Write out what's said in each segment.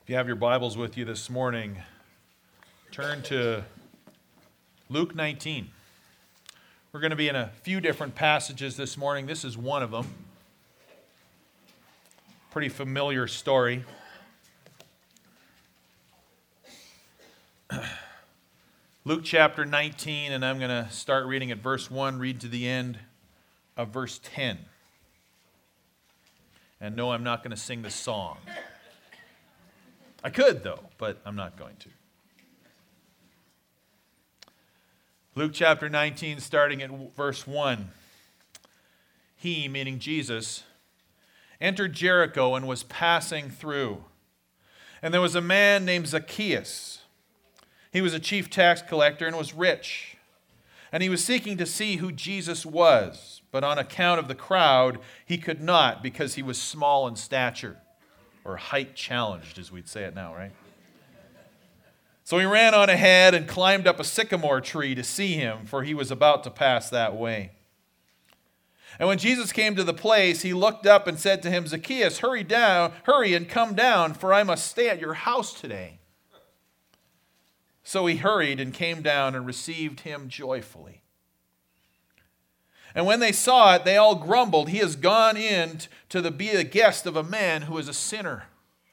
If you have your Bibles with you this morning, turn to Luke 19. We're going to be in a few different passages this morning. This is one of them. Pretty familiar story. Luke chapter 19, and I'm going to start reading at verse 1, read to the end of verse 10. And no, I'm not going to sing the song. I could, though, but I'm not going to. Luke chapter 19, starting at verse 1. He, meaning Jesus, entered Jericho and was passing through. And there was a man named Zacchaeus. He was a chief tax collector and was rich. And he was seeking to see who Jesus was, but on account of the crowd, he could not because he was small in stature. Or height challenged, as we'd say it now, right? So he ran on ahead and climbed up a sycamore tree to see him, for he was about to pass that way. And when Jesus came to the place, he looked up and said to him, Zacchaeus, hurry and come down, for I must stay at your house today. So he hurried and came down and received him joyfully. And when they saw it, they all grumbled, he has gone in to be a guest of a man who is a sinner.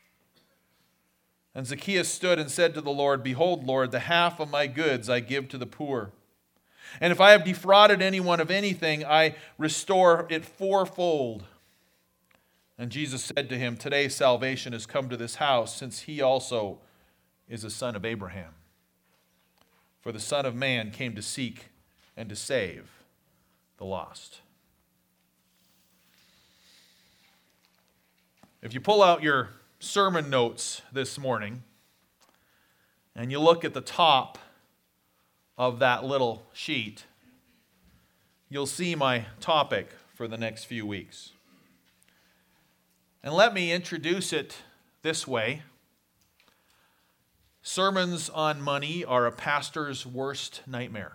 And Zacchaeus stood and said to the Lord, Behold, Lord, the half of my goods I give to the poor. And if I have defrauded anyone of anything, I restore it fourfold. And Jesus said to him, Today salvation has come to this house, since he also is a son of Abraham. For the Son of Man came to seek and to save the lost. If you pull out your sermon notes this morning and you look at the top of that little sheet, you'll see my topic for the next few weeks. And let me introduce it this way. Sermons on money are a pastor's worst nightmare.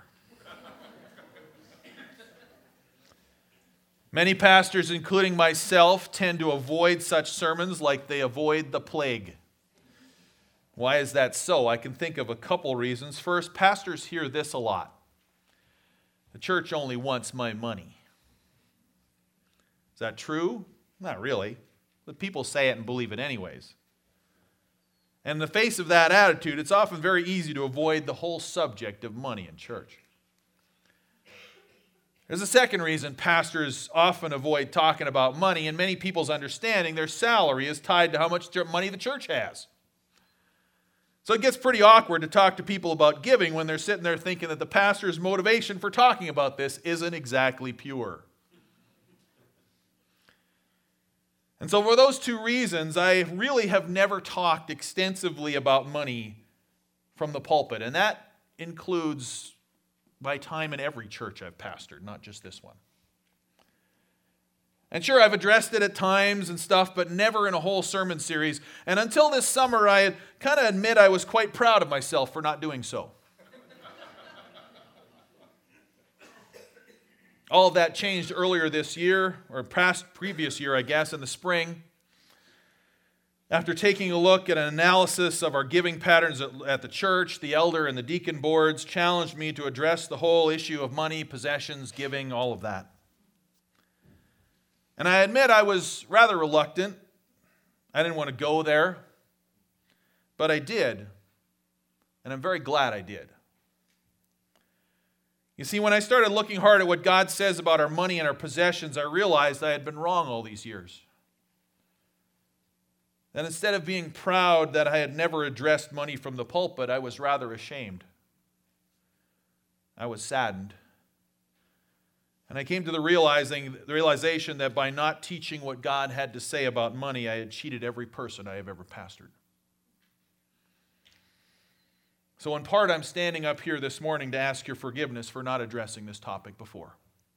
Many pastors, including myself, tend to avoid such sermons like they avoid the plague. Why is that so? I can think of a couple reasons. First, pastors hear this a lot. The church only wants my money. Is that true? Not really. But people say it and believe it anyways. And in the face of that attitude, it's often very easy to avoid the whole subject of money in church. There's a second reason pastors often avoid talking about money. In many people's understanding, their salary is tied to how much money the church has. So it gets pretty awkward to talk to people about giving when they're sitting there thinking that the pastor's motivation for talking about this isn't exactly pure. And so for those two reasons, I really have never talked extensively about money from the pulpit. And that includes my time in every church I've pastored, not just this one. And sure, I've addressed it at times and stuff, but never in a whole sermon series. And until this summer, I had kind of admit I was quite proud of myself for not doing so. All of that changed earlier this year, or previous year, I guess, in the spring. After taking a look at an analysis of our giving patterns at the church, the elder and the deacon boards challenged me to address the whole issue of money, possessions, giving, all of that. And I admit I was rather reluctant. I didn't want to go there, but I did, and I'm very glad I did. You see, when I started looking hard at what God says about our money and our possessions, I realized I had been wrong all these years. And instead of being proud that I had never addressed money from the pulpit, I was rather ashamed. I was saddened. And I came to the realization that by not teaching what God had to say about money, I had cheated every person I have ever pastored. So in part, I'm standing up here this morning to ask your forgiveness for not addressing this topic before.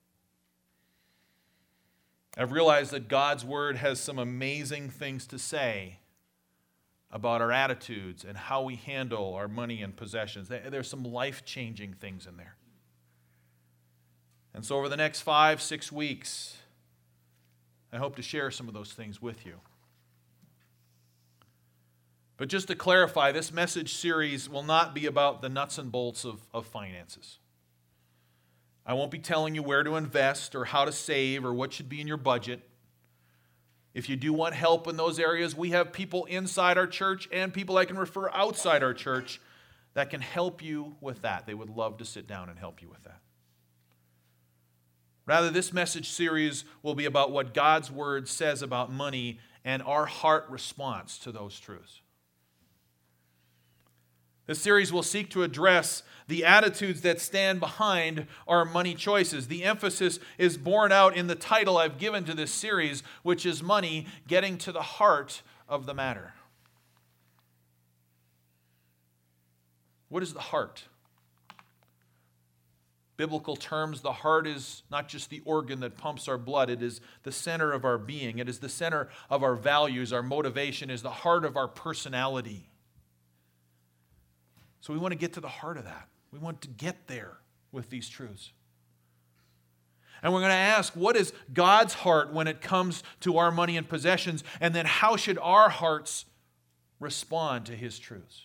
I've realized that God's Word has some amazing things to say about our attitudes and how we handle our money and possessions. There's some life-changing things in there. And so over the next 5-6 weeks, I hope to share some of those things with you. But just to clarify, this message series will not be about the nuts and bolts of finances. I won't be telling you where to invest or how to save or what should be in your budget. If you do want help in those areas, we have people inside our church and people I can refer outside our church that can help you with that. They would love to sit down and help you with that. Rather, this message series will be about what God's Word says about money and our heart response to those truths. This series will seek to address the attitudes that stand behind our money choices. The emphasis is borne out in the title I've given to this series, which is Money, Getting to the Heart of the Matter. What is the heart? Biblical terms, the heart is not just the organ that pumps our blood. It is the center of our being. It is the center of our values. Our motivation is the heart of our personality. So we want to get to the heart of that. We want to get there with these truths. And we're going to ask, what is God's heart when it comes to our money and possessions? And then how should our hearts respond to His truths?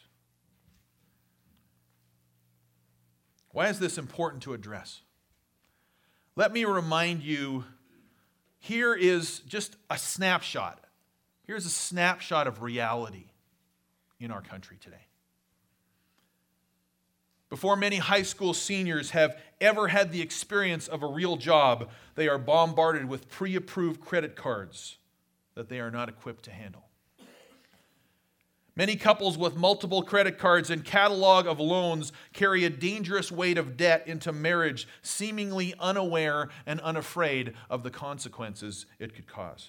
Why is this important to address? Let me remind you, here is just a snapshot. Here's a snapshot of reality in our country today. Before many high school seniors have ever had the experience of a real job, they are bombarded with pre-approved credit cards that they are not equipped to handle. Many couples with multiple credit cards and catalog of loans carry a dangerous weight of debt into marriage, seemingly unaware and unafraid of the consequences it could cause.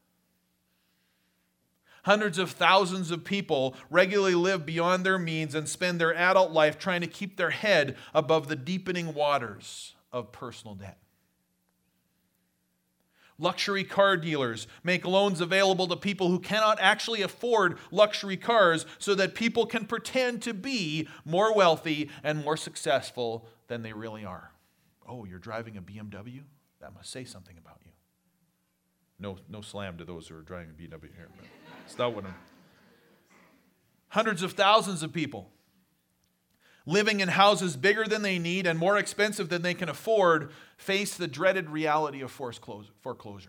Hundreds of thousands of people regularly live beyond their means and spend their adult life trying to keep their head above the deepening waters of personal debt. Luxury car dealers make loans available to people who cannot actually afford luxury cars so that people can pretend to be more wealthy and more successful than they really are. Oh, you're driving a BMW? That must say something about you. No slam to those who are driving a BMW here. But it's not what I'm... Hundreds of thousands of people living in houses bigger than they need and more expensive than they can afford face the dreaded reality of forced foreclosure.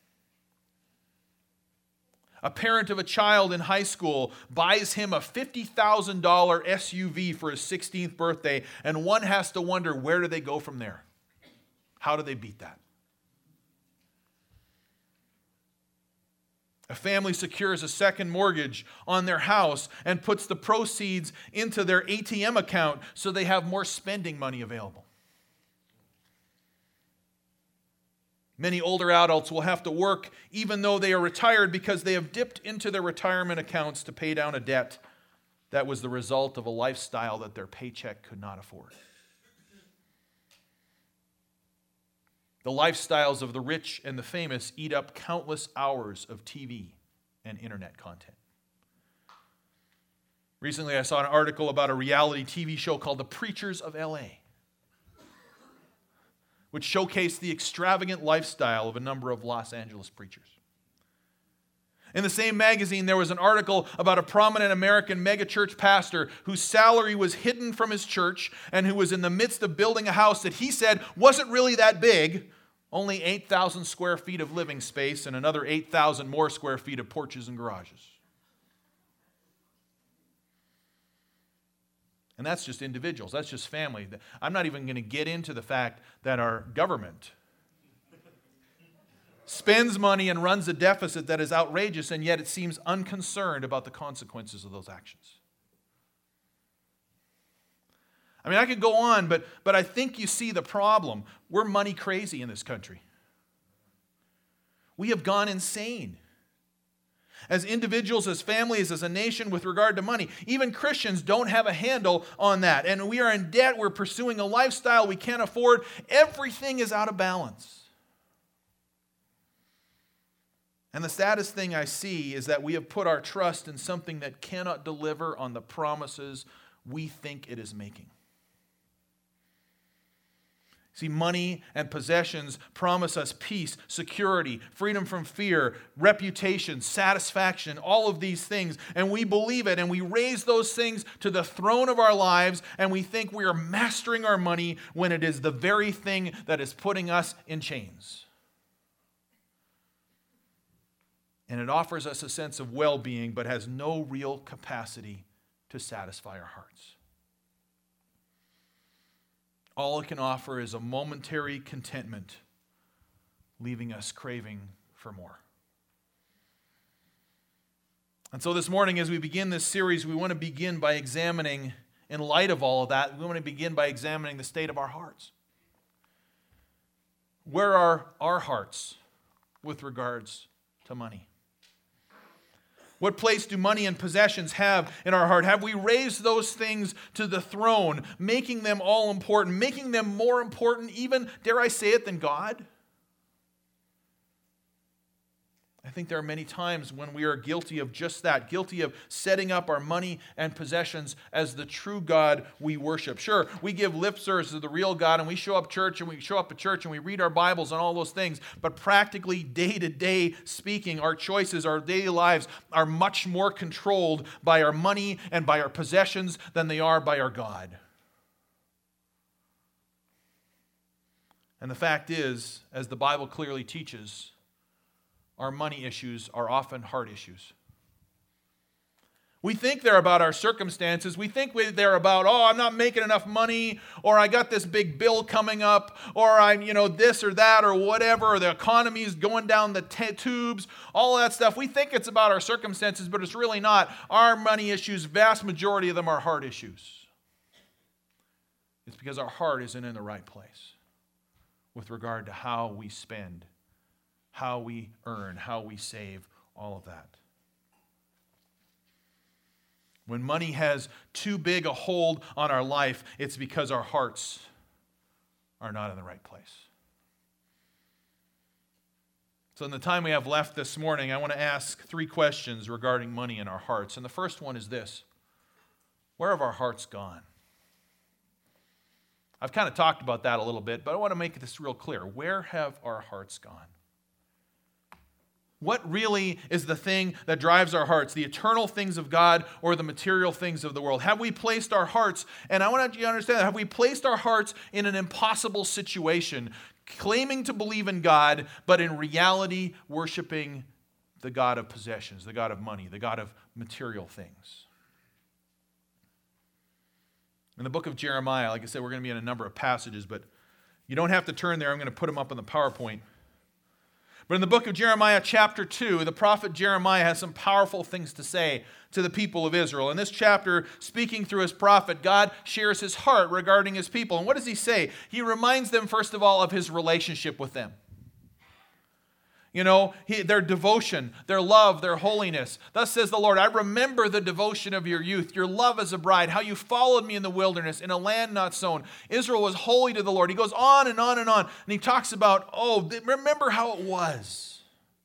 A parent of a child in high school buys him a $50,000 SUV for his 16th birthday, and one has to wonder, where do they go from there? How do they beat that? A family secures a second mortgage on their house and puts the proceeds into their ATM account so they have more spending money available. Many older adults will have to work even though they are retired because they have dipped into their retirement accounts to pay down a debt that was the result of a lifestyle that their paycheck could not afford. The lifestyles of the rich and the famous eat up countless hours of TV and internet content. Recently, I saw an article about a reality TV show called The Preachers of L.A., which showcased the extravagant lifestyle of a number of Los Angeles preachers. In the same magazine, there was an article about a prominent American megachurch pastor whose salary was hidden from his church and who was in the midst of building a house that he said wasn't really that big, only 8,000 square feet of living space and another 8,000 more square feet of porches and garages. And that's just individuals. That's just family. I'm not even going to get into the fact that our government spends money and runs a deficit that is outrageous, and yet it seems unconcerned about the consequences of those actions. I mean, I could go on, but I think you see the problem. We're money crazy in this country. We have gone insane. As individuals, as families, as a nation with regard to money. Even Christians don't have a handle on that. And we are in debt. We're pursuing a lifestyle we can't afford. Everything is out of balance. And the saddest thing I see is that we have put our trust in something that cannot deliver on the promises we think it is making. See, money and possessions promise us peace, security, freedom from fear, reputation, satisfaction, all of these things. And we believe it, and we raise those things to the throne of our lives, and we think we are mastering our money when it is the very thing that is putting us in chains. And it offers us a sense of well-being, but has no real capacity to satisfy our hearts. All it can offer is a momentary contentment, leaving us craving for more. And so this morning, as we begin this series, we want to begin by examining, in light of all of that, we want to begin by examining the state of our hearts. Where are our hearts with regards to money? What place do money and possessions have in our heart? Have we raised those things to the throne, making them all important, making them more important even, dare I say it, than God? I think there are many times when we are guilty of just that, guilty of setting up our money and possessions as the true God we worship. Sure, we give lip service to the real God, and we show up at church and we read our Bibles and all those things, but practically day-to-day speaking, our choices, our daily lives are much more controlled by our money and by our possessions than they are by our God. And the fact is, as the Bible clearly teaches, our money issues are often heart issues. We think they're about our circumstances. We think they're about, I'm not making enough money, or I got this big bill coming up, or I'm, this or that or whatever, or the economy is going down the tubes, all that stuff. We think it's about our circumstances, but it's really not. Our money issues, vast majority of them are heart issues. It's because our heart isn't in the right place with regard to how we spend, how we earn, how we save, all of that. When money has too big a hold on our life, it's because our hearts are not in the right place. So in the time we have left this morning, I want to ask 3 questions regarding money in our hearts. And the first one is this: where have our hearts gone? I've kind of talked about that a little bit, but I want to make this real clear. Where have our hearts gone? What really is the thing that drives our hearts, the eternal things of God or the material things of the world? Have we placed our hearts, and I want you to understand that, have we placed our hearts in an impossible situation, claiming to believe in God, but in reality worshiping the God of possessions, the God of money, the God of material things? In the book of Jeremiah, like I said, we're going to be in a number of passages, but you don't have to turn there. I'm going to put them up on the PowerPoint. But in the book of Jeremiah chapter 2, the prophet Jeremiah has some powerful things to say to the people of Israel. In this chapter, speaking through his prophet, God shares his heart regarding his people. And what does he say? He reminds them, first of all, of his relationship with them. Their devotion, their love, their holiness. Thus says the Lord, I remember the devotion of your youth, your love as a bride, how you followed me in the wilderness, in a land not sown. Israel was holy to the Lord. He goes on and on and on. And he talks about, remember how it was.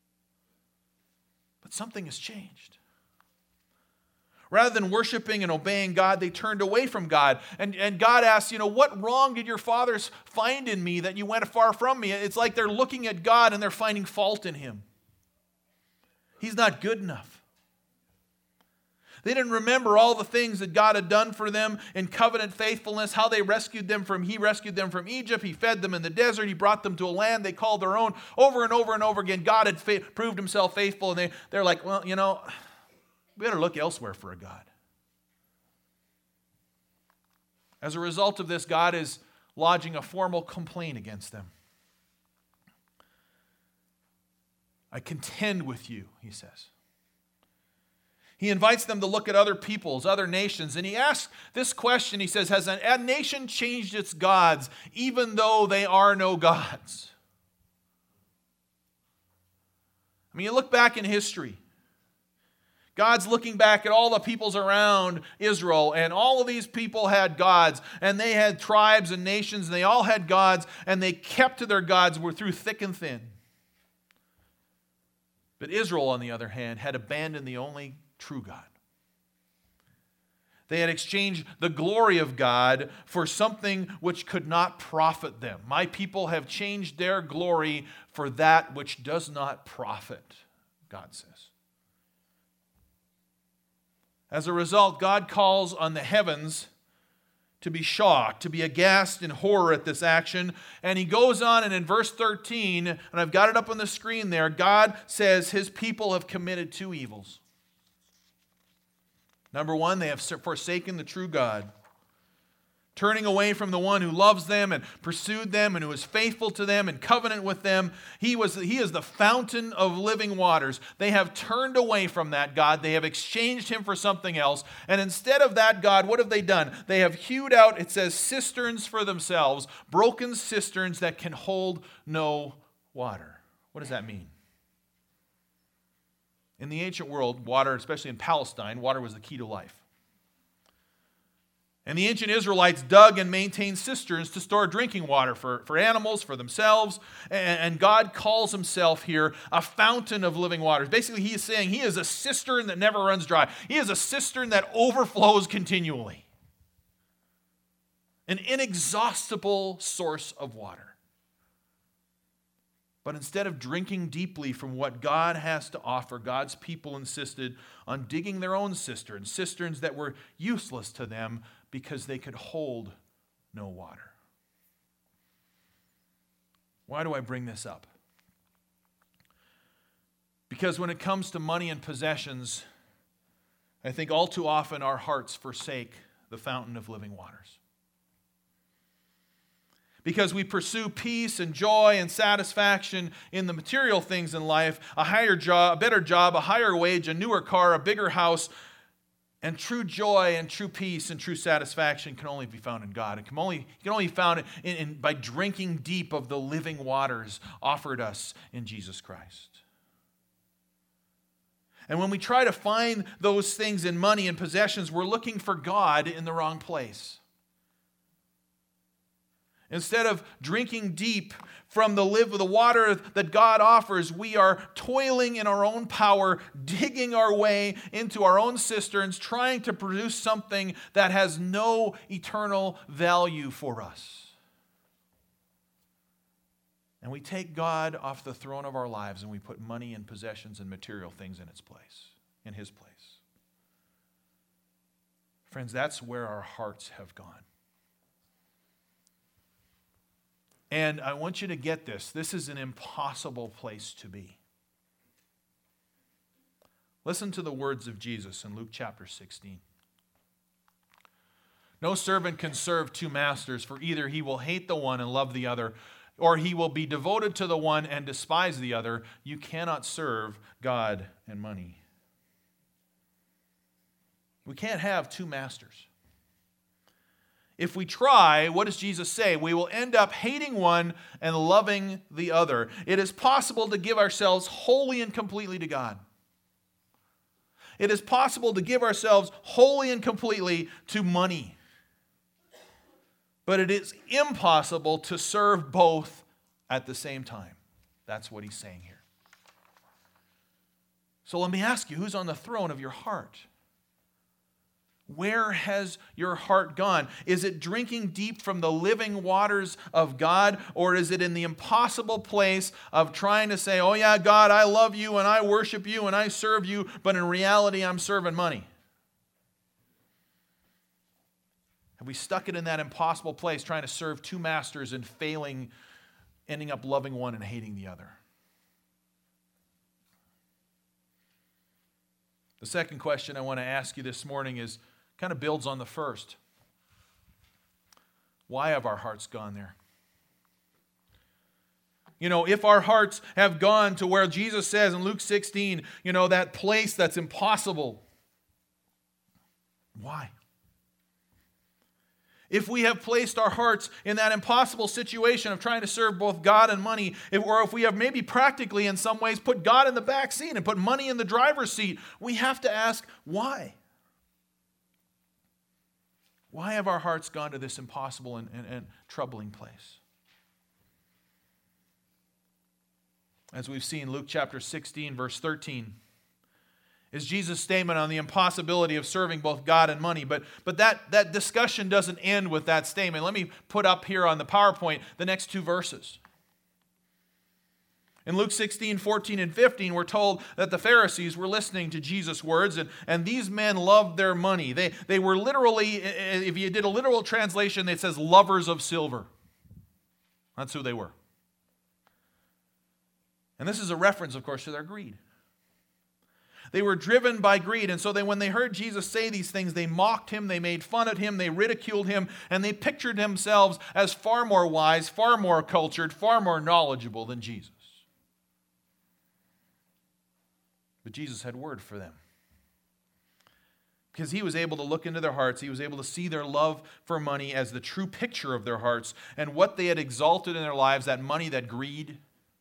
But something has changed. Rather than worshiping and obeying God, they turned away from God. And God asks, what wrong did your fathers find in me that you went far from me? It's like they're looking at God and they're finding fault in him. He's not good enough. They didn't remember all the things that God had done for them in covenant faithfulness, how he rescued them from Egypt. He fed them in the desert. He brought them to a land they called their own. Over and over and over again, God had proved himself faithful. And they're like, we better look elsewhere for a God. As a result of this, God is lodging a formal complaint against them. I contend with you, he says. He invites them to look at other peoples, other nations, and he asks this question. He says, has a nation changed its gods even though they are no gods? You look back in history. God's looking back at all the peoples around Israel, and all of these people had gods, and they had tribes and nations, and they all had gods, and they kept to their gods through thick and thin. But Israel, on the other hand, had abandoned the only true God. They had exchanged the glory of God for something which could not profit them. My people have changed their glory for that which does not profit, God says. As a result, God calls on the heavens to be shocked, to be aghast in horror at this action. And he goes on, and in verse 13, and I've got it up on the screen there, God says his people have committed two evils. Number one, they have forsaken the true God, turning away from the one who loves them and pursued them and who is faithful to them and covenant with them. He is the fountain of living waters. They have turned away from that God. They have exchanged him for something else. And instead of that God, what have they done? They have hewed out, it says, cisterns for themselves, broken cisterns that can hold no water. What does that mean? In the ancient world, water, especially in Palestine, water was the key to life. And the ancient Israelites dug and maintained cisterns to store drinking water for animals, for themselves. And God calls himself here a fountain of living waters. Basically, he is saying he is a cistern that never runs dry. He is a cistern that overflows continually. An inexhaustible source of water. But instead of drinking deeply from what God has to offer, God's people insisted on digging their own cisterns, cisterns that were useless to them because they could hold no water. Why do I bring this up? Because when it comes to money and possessions, I think all too often our hearts forsake the fountain of living waters. Because we pursue peace and joy and satisfaction in the material things in life, a higher job, a better job, a higher wage, a newer car, a bigger house, and true joy and true peace and true satisfaction can only be found in God. It can only be found by drinking deep of the living waters offered us in Jesus Christ. And when we try to find those things in money and possessions, we're looking for God in the wrong place. Instead of drinking deep from the water that God offers, we are toiling in our own power, digging our way into our own cisterns, trying to produce something that has no eternal value for us. And we take God off the throne of our lives and we put money and possessions and material things in its place, in his place. Friends, that's where our hearts have gone. And I want you to get this. This is an impossible place to be. Listen to the words of Jesus in Luke chapter 16. No servant can serve two masters, for either he will hate the one and love the other, or he will be devoted to the one and despise the other. You cannot serve God and money. We can't have two masters. If we try, what does Jesus say? We will end up hating one and loving the other. It is possible to give ourselves wholly and completely to God. It is possible to give ourselves wholly and completely to money. But it is impossible to serve both at the same time. That's what he's saying here. So let me ask you, who's on the throne of your heart? Where has your heart gone? Is it drinking deep from the living waters of God, or is it in the impossible place of trying to say, oh yeah, God, I love you and I worship you and I serve you, but in reality I'm serving money? Have we stuck it in that impossible place, trying to serve two masters and failing, ending up loving one and hating the other? The second question I want to ask you this morning kind of builds on the first. Why have our hearts gone there? If our hearts have gone to where Jesus says in Luke 16, that place that's impossible, why? If we have placed our hearts in that impossible situation of trying to serve both God and money, or if we have maybe practically in some ways put God in the back seat and put money in the driver's seat, we have to ask, why? Why have our hearts gone to this impossible and troubling place? As we've seen, Luke chapter 16, verse 13, is Jesus' statement on the impossibility of serving both God and money. But that discussion doesn't end with that statement. Let me put up here on the PowerPoint the next two verses. In Luke 16, 14, and 15, we're told that the Pharisees were listening to Jesus' words, and these men loved their money. They were literally, if you did a literal translation, it says lovers of silver. That's who they were. And this is a reference, of course, to their greed. They were driven by greed, and so when they heard Jesus say these things, they mocked him, they made fun of him, they ridiculed him, and they pictured themselves as far more wise, far more cultured, far more knowledgeable than Jesus. But Jesus had word for them. Because he was able to look into their hearts, he was able to see their love for money as the true picture of their hearts, and what they had exalted in their lives, that money, that greed,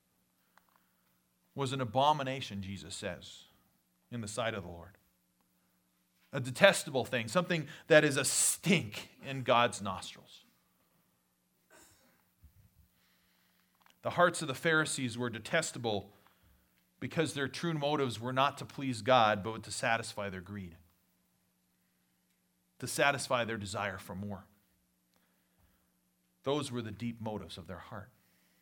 was an abomination, Jesus says, in the sight of the Lord. A detestable thing, something that is a stink in God's nostrils. The hearts of the Pharisees were detestable because their true motives were not to please God, but to satisfy their greed, to satisfy their desire for more. Those were the deep motives of their heart.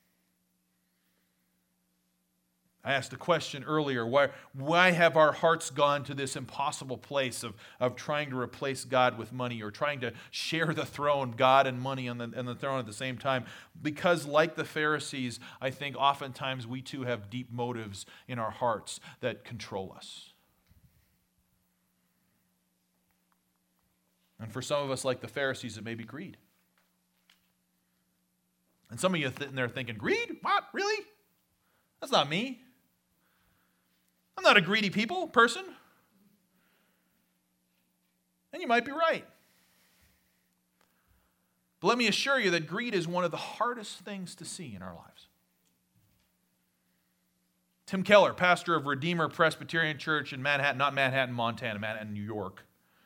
I asked a question earlier, why have our hearts gone to this impossible place of trying to replace God with money, or trying to share the throne, God and money on the throne at the same time? Because like the Pharisees, I think oftentimes we too have deep motives in our hearts that control us. And for some of us, like the Pharisees, it may be greed. And some of you are sitting there thinking, greed? What? Really? That's not me. I'm not a greedy person. And you might be right. But let me assure you that greed is one of the hardest things to see in our lives. Tim Keller, pastor of Redeemer Presbyterian Church in Manhattan, not Manhattan, Montana, Manhattan, New York,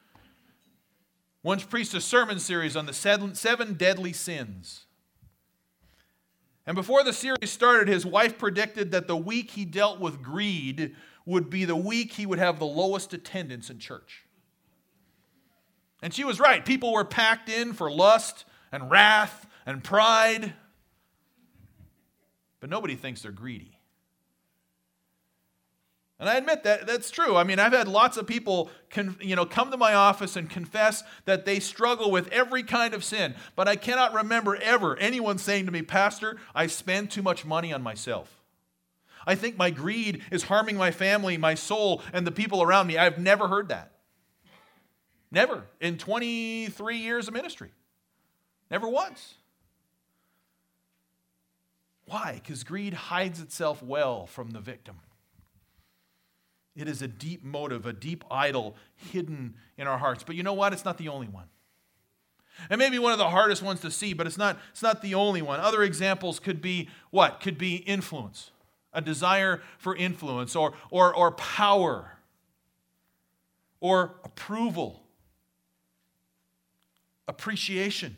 once preached a sermon series on the seven deadly sins. And before the series started, his wife predicted that the week he dealt with greed would be the week he would have the lowest attendance in church. And she was right. People were packed in for lust and wrath and pride. But nobody thinks they're greedy. And I admit that that's true. I mean, I've had lots of people come to my office and confess that they struggle with every kind of sin. But I cannot remember ever anyone saying to me, Pastor, I spend too much money on myself. I think my greed is harming my family, my soul, and the people around me. I've never heard that. Never. In 23 years of ministry. Never once. Why? Because greed hides itself well from the victim. It is a deep motive, a deep idol hidden in our hearts. But you know what? It's not the only one. And maybe one of the hardest ones to see, but it's not the only one. Other examples could be what? Could be influence. A desire for influence or power or approval, appreciation,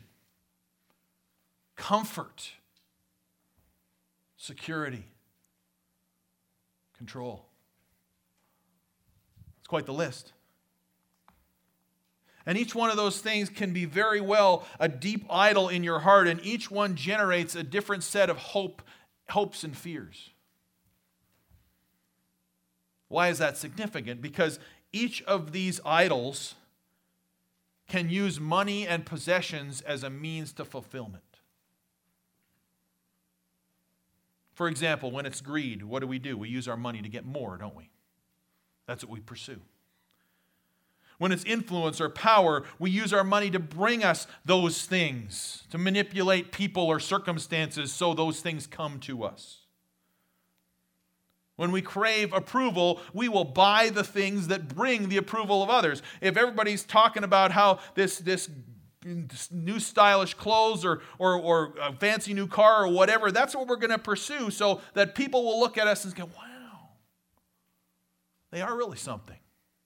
comfort, security, control. It's quite the list. And each one of those things can be very well a deep idol in your heart, and each one generates a different set of hopes and fears. Why is that significant? Because each of these idols can use money and possessions as a means to fulfillment. For example, when it's greed, what do? We use our money to get more, don't we? That's what we pursue. When it's influence or power, we use our money to bring us those things, to manipulate people or circumstances so those things come to us. When we crave approval, we will buy the things that bring the approval of others. If everybody's talking about how this new stylish clothes or a fancy new car or whatever, that's what we're going to pursue so that people will look at us and go, wow, they are really something.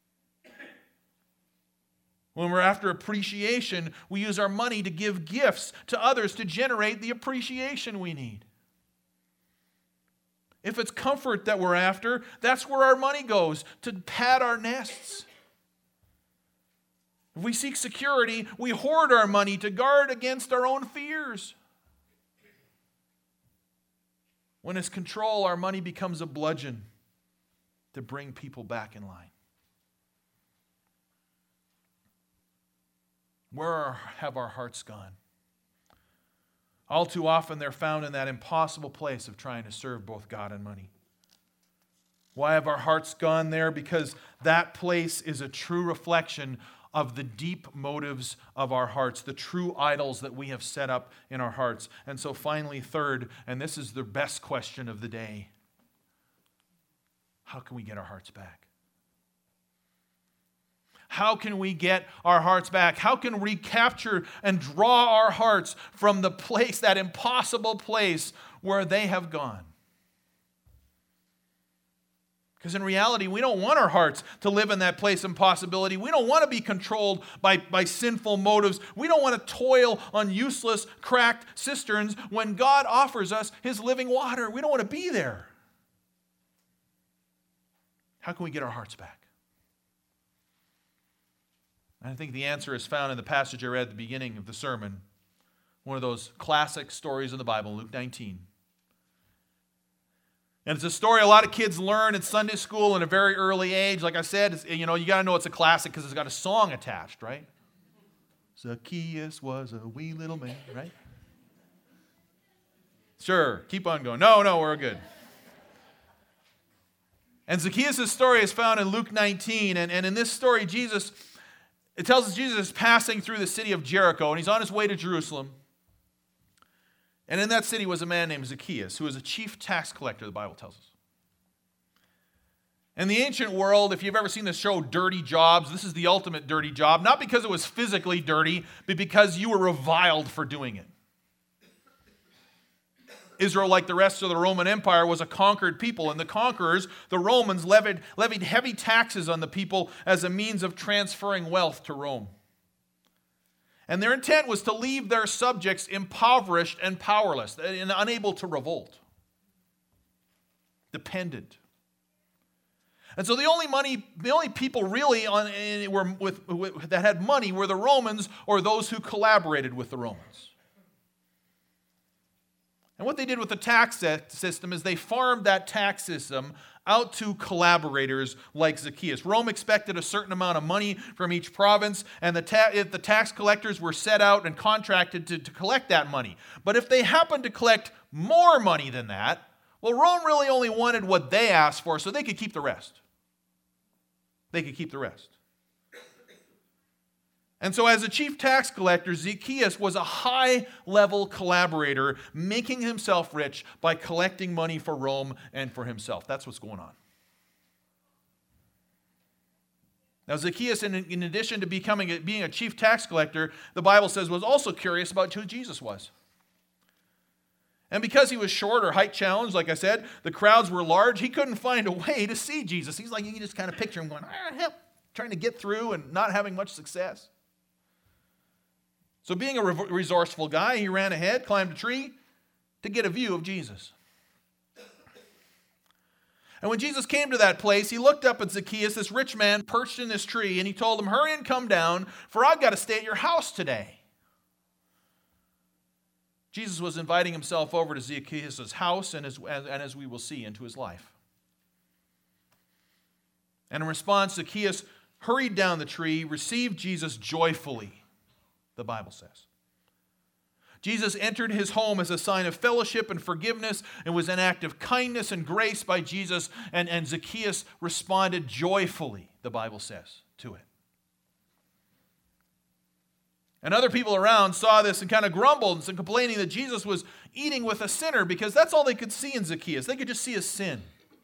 When we're after appreciation, we use our money to give gifts to others to generate the appreciation we need. If it's comfort that we're after, that's where our money goes, to pad our nests. If we seek security, we hoard our money to guard against our own fears. When it's control, our money becomes a bludgeon to bring people back in line. Where have our hearts gone? All too often they're found in that impossible place of trying to serve both God and money. Why have our hearts gone there? Because that place is a true reflection of the deep motives of our hearts, the true idols that we have set up in our hearts. And so finally, third, and this is the best question of the day, how can we get our hearts back? How can we get our hearts back? How can we recapture and draw our hearts from the place, that impossible place where they have gone? Because in reality, we don't want our hearts to live in that place of impossibility. We don't want to be controlled by sinful motives. We don't want to toil on useless, cracked cisterns when God offers us His living water. We don't want to be there. How can we get our hearts back? I think the answer is found in the passage I read at the beginning of the sermon, one of those classic stories in the Bible, Luke 19. And it's a story a lot of kids learn in Sunday school at a very early age. Like I said, you got to know it's a classic because it's got a song attached, right? Zacchaeus was a wee little man, right? Sure, keep on going. No, we're good. And Zacchaeus' story is found in Luke 19. And in this story, it tells us Jesus is passing through the city of Jericho, and he's on his way to Jerusalem. And in that city was a man named Zacchaeus, who was a chief tax collector, the Bible tells us. In the ancient world, if you've ever seen the show Dirty Jobs, this is the ultimate dirty job, not because it was physically dirty, but because you were reviled for doing it. Israel, like the rest of the Roman Empire, was a conquered people, and the conquerors, the Romans, levied heavy taxes on the people as a means of transferring wealth to Rome. And their intent was to leave their subjects impoverished and powerless, and unable to revolt, dependent. And so the only people really that had money were the Romans or those who collaborated with the Romans. And what they did with the tax system is they farmed that tax system out to collaborators like Zacchaeus. Rome expected a certain amount of money from each province, and if the tax collectors were set out and contracted to collect that money. But if they happened to collect more money than that, well, Rome really only wanted what they asked for, so they could keep the rest. And so as a chief tax collector, Zacchaeus was a high-level collaborator, making himself rich by collecting money for Rome and for himself. That's what's going on. Now, Zacchaeus, in addition to being a chief tax collector, the Bible says was also curious about who Jesus was. And because he was short or height challenged, like I said, the crowds were large, he couldn't find a way to see Jesus. He's like, you can just kind of picture him going, trying to get through and not having much success. So being a resourceful guy, he ran ahead, climbed a tree to get a view of Jesus. And when Jesus came to that place, he looked up at Zacchaeus, this rich man perched in this tree, and he told him, hurry and come down, for I've got to stay at your house today. Jesus was inviting himself over to Zacchaeus' house and as we will see, into his life. And in response, Zacchaeus hurried down the tree, received Jesus joyfully, the Bible says. Jesus entered his home as a sign of fellowship and forgiveness and was an act of kindness and grace by Jesus, and Zacchaeus responded joyfully, the Bible says, to it. And other people around saw this and kind of grumbled and complaining that Jesus was eating with a sinner because that's all they could see in Zacchaeus. They could just see his sin.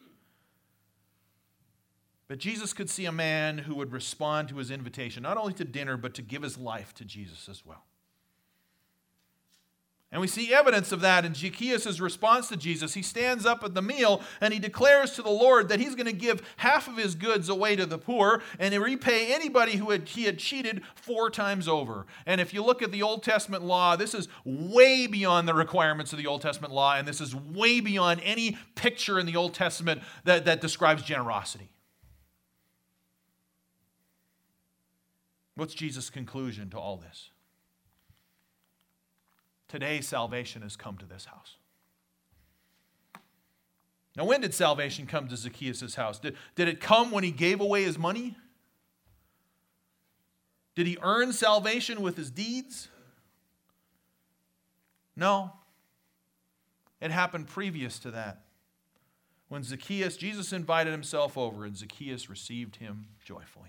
But Jesus could see a man who would respond to his invitation, not only to dinner, but to give his life to Jesus as well. And we see evidence of that in Zacchaeus' response to Jesus. He stands up at the meal and he declares to the Lord that he's going to give half of his goods away to the poor and repay anybody he had cheated 4 times over. And if you look at the Old Testament law, this is way beyond the requirements of the Old Testament law, and this is way beyond any picture in the Old Testament that describes generosity. What's Jesus' conclusion to all this? Today, salvation has come to this house. Now, when did salvation come to Zacchaeus' house? Did it come when he gave away his money? Did he earn salvation with his deeds? No. It happened previous to that. When Jesus invited himself over, and Zacchaeus received him joyfully.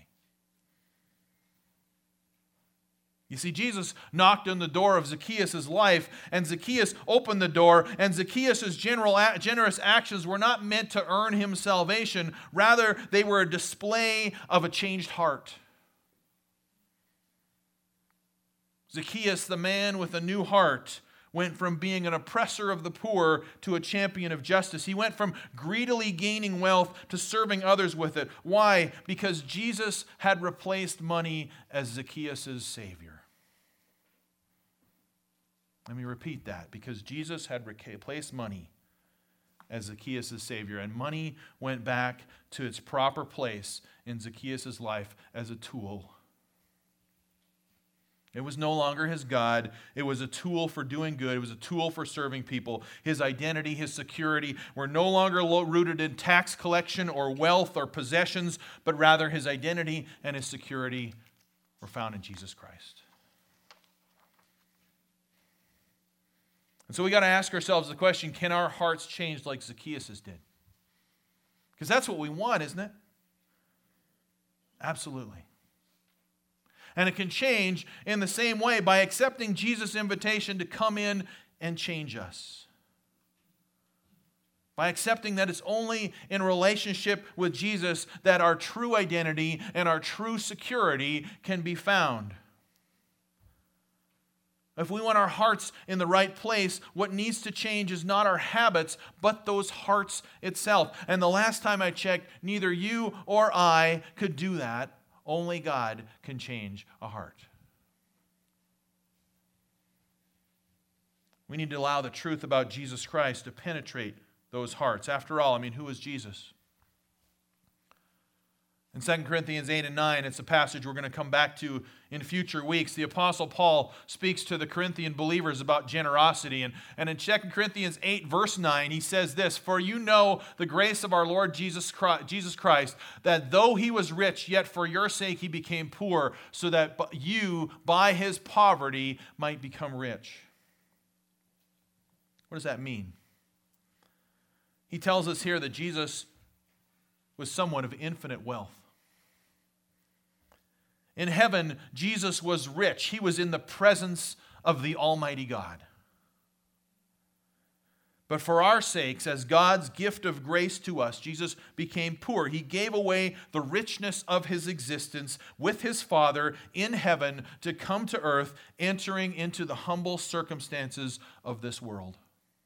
You see, Jesus knocked on the door of Zacchaeus' life, and Zacchaeus opened the door, and Zacchaeus' generous actions were not meant to earn him salvation. Rather, they were a display of a changed heart. Zacchaeus, the man with a new heart, went from being an oppressor of the poor to a champion of justice. He went from greedily gaining wealth to serving others with it. Why? Because Jesus had replaced money as Zacchaeus' Savior. Let me repeat that. Because Jesus had replaced money as Zacchaeus' Savior, and money went back to its proper place in Zacchaeus' life as a tool. It was no longer his God. It was a tool for doing good. It was a tool for serving people. His identity, his security were no longer rooted in tax collection or wealth or possessions, but rather his identity and his security were found in Jesus Christ. And so we got to ask ourselves the question, can our hearts change like Zacchaeus' did? Because that's what we want, isn't it? Absolutely. And it can change in the same way by accepting Jesus' invitation to come in and change us. By accepting that it's only in relationship with Jesus that our true identity and our true security can be found. If we want our hearts in the right place, what needs to change is not our habits, but those hearts itself. And the last time I checked, neither you or I could do that. Only God can change a heart. We need to allow the truth about Jesus Christ to penetrate those hearts. After all, who is Jesus? In 2 Corinthians 8 and 9, it's a passage we're going to come back to in future weeks. The Apostle Paul speaks to the Corinthian believers about generosity. And in 2 Corinthians 8, verse 9, he says this, "For you know the grace of our Lord Jesus Christ, that though he was rich, yet for your sake he became poor, so that you, by his poverty, might become rich." What does that mean? He tells us here that Jesus was someone of infinite wealth. In heaven, Jesus was rich. He was in the presence of the Almighty God. But for our sakes, as God's gift of grace to us, Jesus became poor. He gave away the richness of his existence with his Father in heaven to come to earth, entering into the humble circumstances of this world.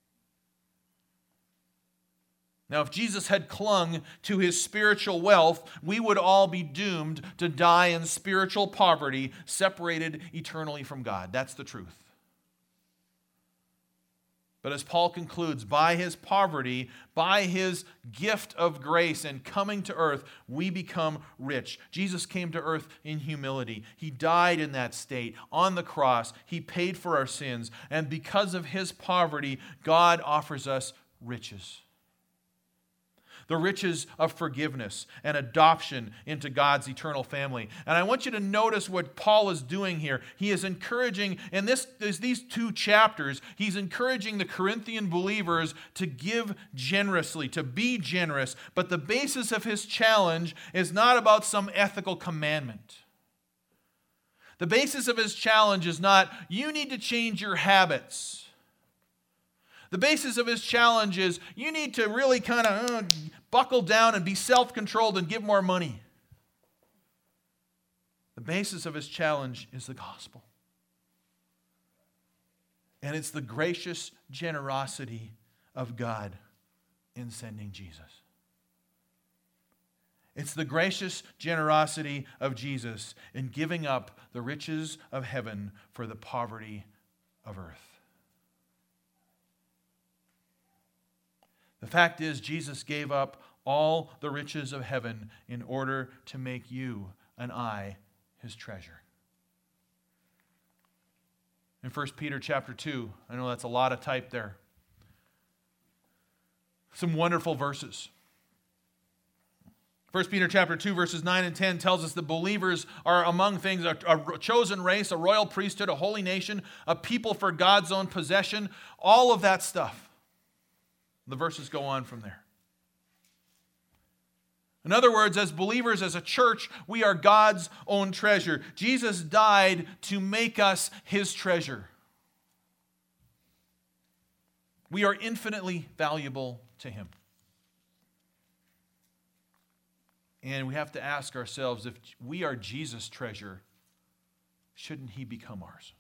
Now, if Jesus had clung to his spiritual wealth, we would all be doomed to die in spiritual poverty, separated eternally from God. That's the truth. But as Paul concludes, by his poverty, by his gift of grace and coming to earth, we become rich. Jesus came to earth in humility. He died in that state on the cross. He paid for our sins. And because of his poverty, God offers us riches. The riches of forgiveness and adoption into God's eternal family. And I want you to notice what Paul is doing here. He is encouraging, in these 2 chapters, he's encouraging the Corinthian believers to give generously, to be generous. But the basis of his challenge is not about some ethical commandment. The basis of his challenge is not, you need to change your habits. The basis of his challenge is, you need to really kind of buckle down and be self-controlled and give more money. The basis of his challenge is the gospel. And it's the gracious generosity of God in sending Jesus. It's the gracious generosity of Jesus in giving up the riches of heaven for the poverty of earth. The fact is, Jesus gave up all the riches of heaven in order to make you and I his treasure. In 1 Peter chapter 2, I know that's a lot of type there. Some wonderful verses. 1 Peter chapter 2, verses 9 and 10 tells us that believers are among things a chosen race, a royal priesthood, a holy nation, a people for God's own possession, all of that stuff. The verses go on from there. In other words, as believers, as a church, we are God's own treasure. Jesus died to make us his treasure. We are infinitely valuable to him. And we have to ask ourselves, if we are Jesus' treasure, shouldn't he become ours?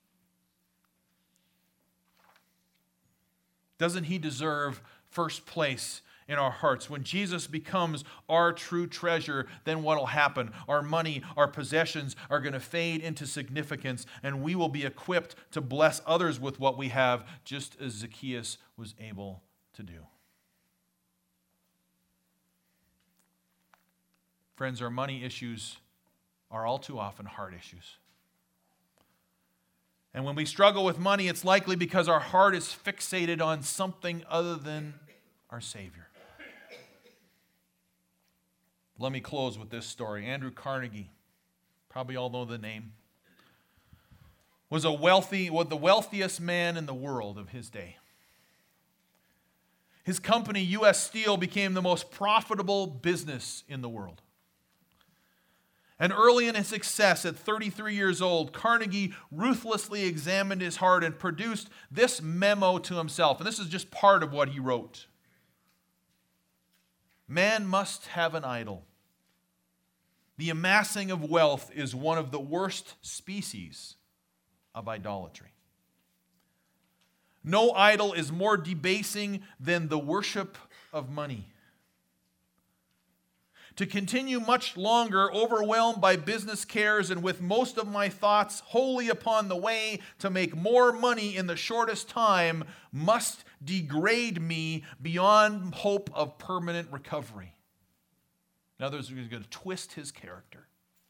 Doesn't he deserve first place in our hearts? When Jesus becomes our true treasure, then what will happen? Our money, our possessions are going to fade into significance, and we will be equipped to bless others with what we have, just as Zacchaeus was able to do. Friends, our money issues are all too often heart issues. And when we struggle with money, it's likely because our heart is fixated on something other than our Savior. Let me close with this story. Andrew Carnegie, probably all know the name, was the wealthiest man in the world of his day. His company, U.S. Steel, became the most profitable business in the world. And early in his success, at 33 years old, Carnegie ruthlessly examined his heart and produced this memo to himself. And this is just part of what he wrote. Man must have an idol. The amassing of wealth is one of the worst species of idolatry. No idol is more debasing than the worship of money. To continue much longer, overwhelmed by business cares and with most of my thoughts wholly upon the way to make more money in the shortest time, must degrade me beyond hope of permanent recovery. In other words, he's going to twist his character.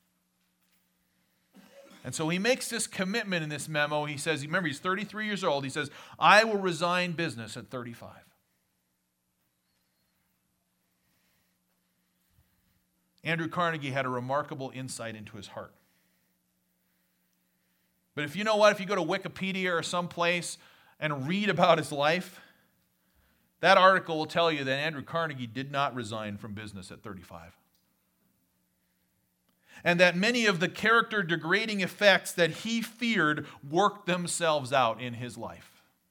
And so he makes this commitment in this memo. He says, remember, he's 33 years old. He says, I will resign business at 35. Andrew Carnegie had a remarkable insight into his heart. But if you know what, if you go to Wikipedia or someplace and read about his life, that article will tell you that Andrew Carnegie did not resign from business at 35. And that many of the character-degrading effects that he feared worked themselves out in his life.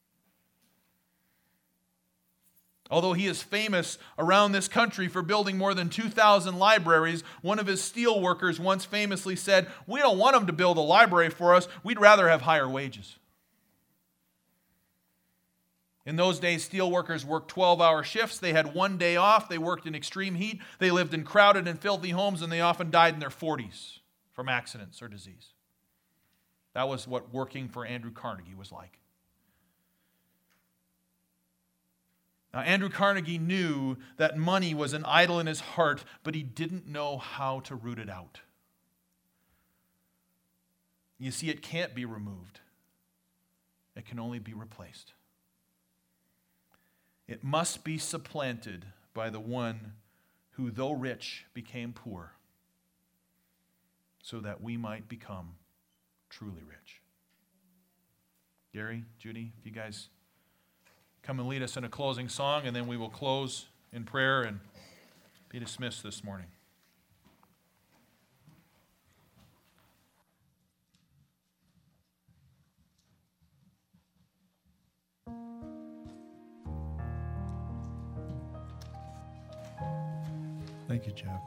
Although he is famous around this country for building more than 2,000 libraries, one of his steel workers once famously said, "We don't want him to build a library for us. We'd rather have higher wages." In those days, steel workers worked 12-hour shifts. They had one day off. They worked in extreme heat. They lived in crowded and filthy homes, and they often died in their 40s from accidents or disease. That was what working for Andrew Carnegie was like. Now, Andrew Carnegie knew that money was an idol in his heart, but he didn't know how to root it out. You see, it can't be removed. It can only be replaced. It must be supplanted by the one who, though rich, became poor, so that we might become truly rich. Gary, Judy, if you guys come and lead us in a closing song, and then we will close in prayer and be dismissed this morning. Thank you, Jeff.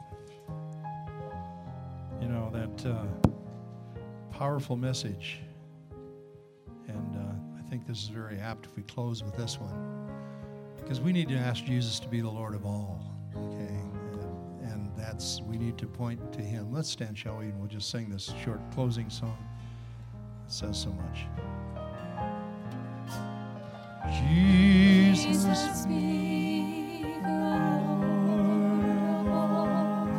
You know, that powerful message. And I think think this is very apt if we close with this one. Because we need to ask Jesus to be the Lord of all, okay? And that's, we need to point to him. Let's stand, shall we? And we'll just sing this short closing song. It says so much. Jesus be the Lord of all.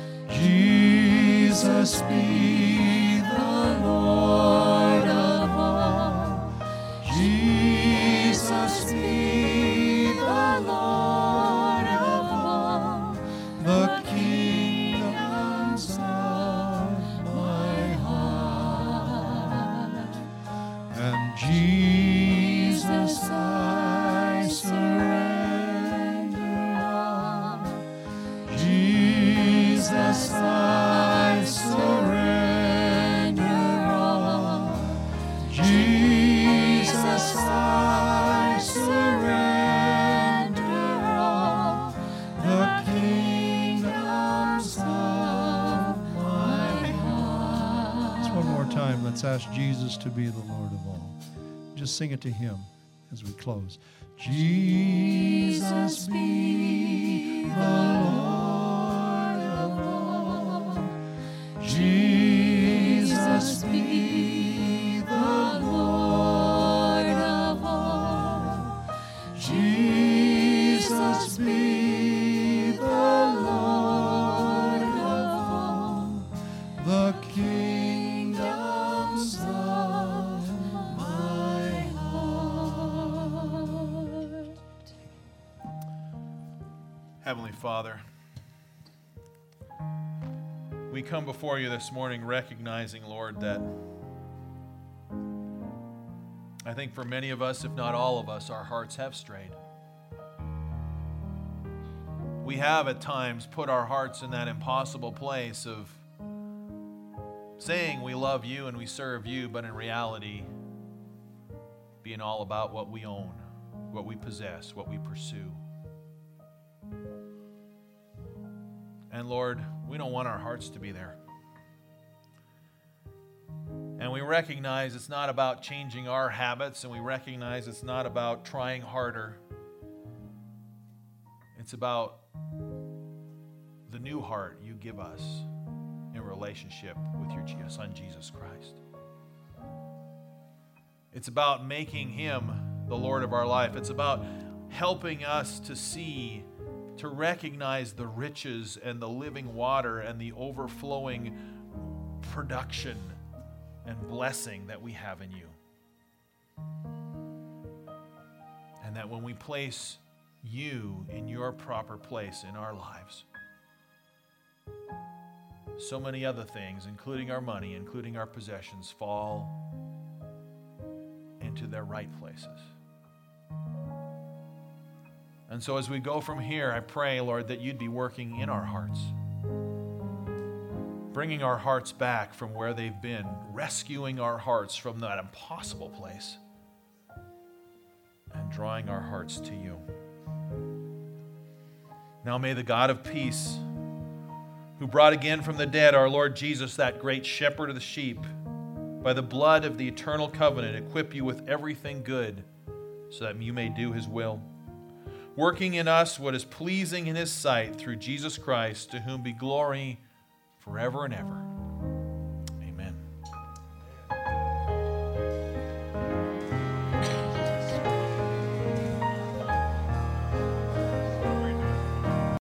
Jesus be the Lord of all. Jesus be the Lord of all. The kingdoms of my heart. And Jesus I surrender all. Jesus I surrender all. Jesus I surrender all. The kingdoms of my heart. Just one more time, let's ask Jesus to be the Lord of all. Just sing it to him as we close. Jesus be the Lord of all. Jesus be the Lord of all. Jesus be the Lord of all. The kingdoms of my heart. Heavenly Father, we come before you this morning recognizing, Lord, that I think for many of us, if not all of us, our hearts have strayed. We have at times put our hearts in that impossible place of saying we love you and we serve you, but in reality, being all about what we own, what we possess, what we pursue. And Lord, we don't want our hearts to be there. And we recognize it's not about changing our habits, and we recognize it's not about trying harder. It's about the new heart you give us in relationship with your Son, Jesus Christ. It's about making him the Lord of our life. It's about helping us to see, to recognize the riches and the living water and the overflowing production and blessing that we have in you. And that when we place you in your proper place in our lives, so many other things, including our money, including our possessions, fall into their right places. And so as we go from here, I pray, Lord, that you'd be working in our hearts, bringing our hearts back from where they've been, rescuing our hearts from that impossible place, and drawing our hearts to you. Now may the God of peace, who brought again from the dead our Lord Jesus, that great shepherd of the sheep, by the blood of the eternal covenant, equip you with everything good, so that you may do his will, working in us what is pleasing in his sight through Jesus Christ, to whom be glory forever and ever.